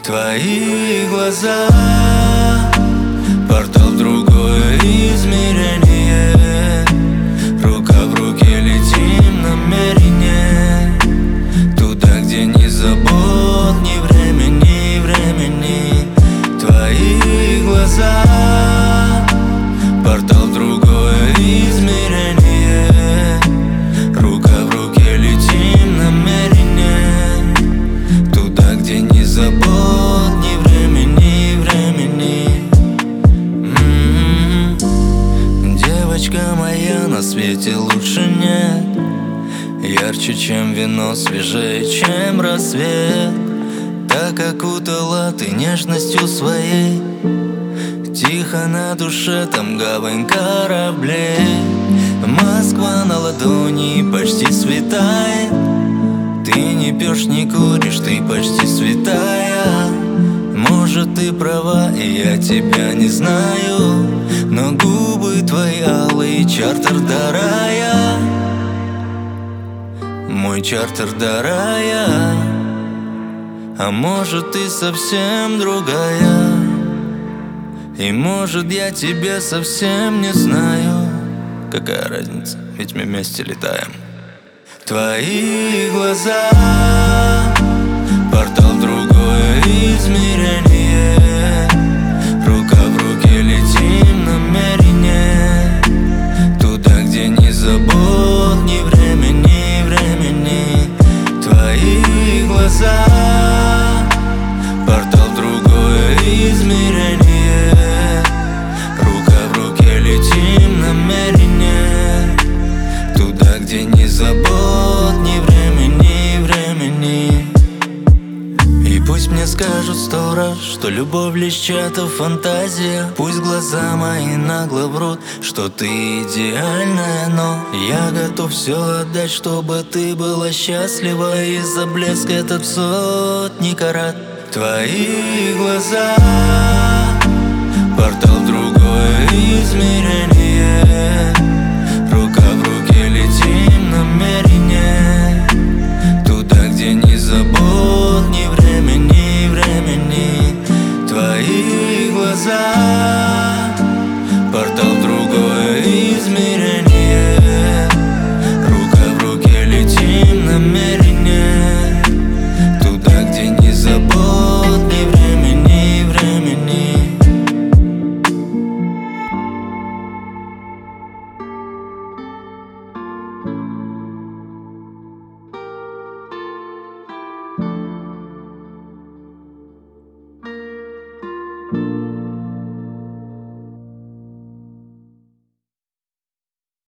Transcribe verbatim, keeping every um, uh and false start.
Твои глаза — портал в другое измерение. Рука в руке летим намерение туда, где ни забот, ни времени, времени. Твои глаза — портал в другое измерение. Рука в руке летим намерение туда, где ни забот, ни времени, времени. М-м-м. Девочка моя, на свете лучше нет. Ярче, чем вино, свежее, чем рассвет. Так окутала ты нежностью своей. Тихо на душе, там гавань кораблей. Москва на ладони почти светает. Ты не пьешь, не куришь, ты почти святая. Может, ты права, и я тебя не знаю, но губы твои алые, чартер до рая. Мой чартер до рая. А может, ты совсем другая, и может, я тебя совсем не знаю. Какая разница, ведь мы вместе летаем. Твои глаза — портал в другое измерение. Рука в руке летим намерение туда, где ни забот, ни времени, времени. Твои глаза — портал в другое измерение. Рука в руке летим намерение туда, где ни забот, ни времени, времени. И пусть мне скажут сто раз, что любовь лишь чья-то фантазия. Пусть глаза мои нагло врут, что ты идеальная, но я готов все отдать, чтобы ты была счастлива. Из-за блеска этот сотни карат. Твои глаза — портал в другое измерение. Рука в руке летим намерение